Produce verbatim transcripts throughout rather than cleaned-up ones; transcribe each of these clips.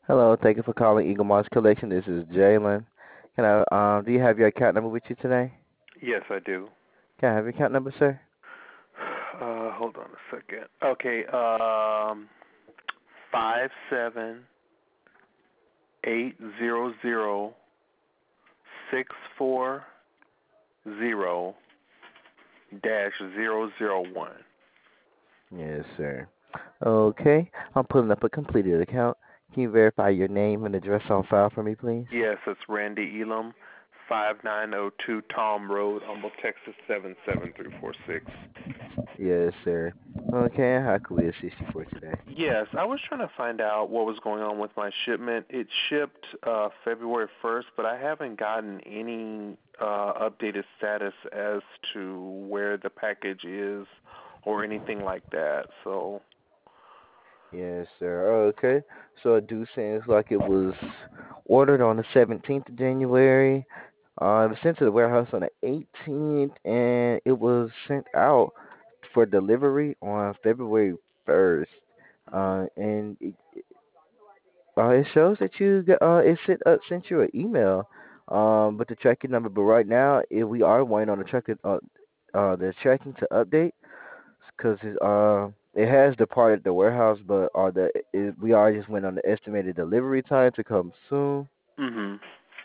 Hello, thank you for calling Eagle Moss Collection. This is Jalen. Can I, um, do you have your account number with you today? Yes, I do. Can I have your account number, sir? Uh, hold on a second. Okay, um, five seven eight zero zero six four zero dash zero zero one. Yes, sir. Okay, I'm pulling up a completed account. Can you verify your name and address on file for me, please? Yes, it's Randy Elam, five nine zero two Tom Road, Humble, Texas seven seven three four six. Yes, sir. Okay, how can we assist you for today? Yes, I was trying to find out what was going on with my shipment. It shipped uh, February first, but I haven't gotten any uh, updated status as to where the package is or anything like that. So, Yes, sir. Okay, so it do seems like it was ordered on the seventeenth of January. Uh, it was sent to the warehouse on the eighteenth, and it was sent out for delivery on February first. Uh, and it, uh, it shows that you got, uh, it sent, uh, sent you an email, um, with the tracking number. But right now, it, we are waiting on the tracking, uh, uh, the tracking to update because it, uh, it has departed the warehouse, but uh, the it, we are just went on the estimated delivery time to come soon. mhm.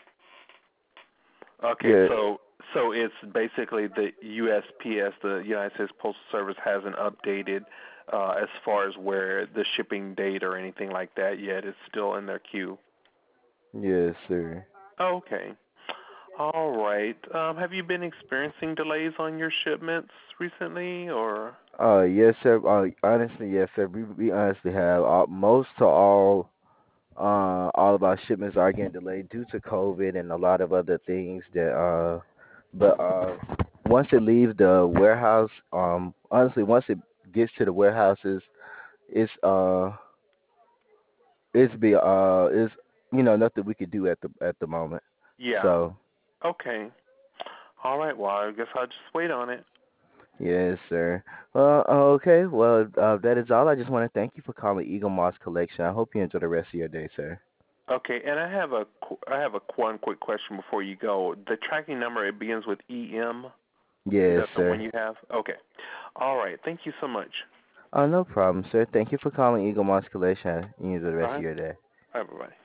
Okay, Yeah, so so it's basically the U S P S, the United States Postal Service, hasn't updated uh, as far as where the shipping date or anything like that yet. It's still in their queue. yes, sir. Okay. All right. Um, have you been experiencing delays on your shipments recently, or? Uh, yes, sir. Uh, honestly, yes, sir. We we honestly have uh, most to all uh all of our shipments are getting delayed due to COVID and a lot of other things that uh but uh once it leaves the warehouse, um honestly once it gets to the warehouses, it's uh it's be uh it's you know nothing we could do at the at the moment. Yeah. So Okay. All right. Well, I guess I'll just wait on it. yes, sir. Well, uh, okay. Well, uh, that is all. I just want to thank you for calling Eagle Moss Collection. I hope you enjoy the rest of your day, sir. Okay. And I have a qu- I have a qu- one quick question before you go. The tracking number, it begins with E M. Is Yes, that the one sir. you have? Okay. All right. Thank you so much. Oh, no problem, sir. Thank you for calling Eagle Moss Collection. You enjoy the All rest of right. your day. All right. Bye bye.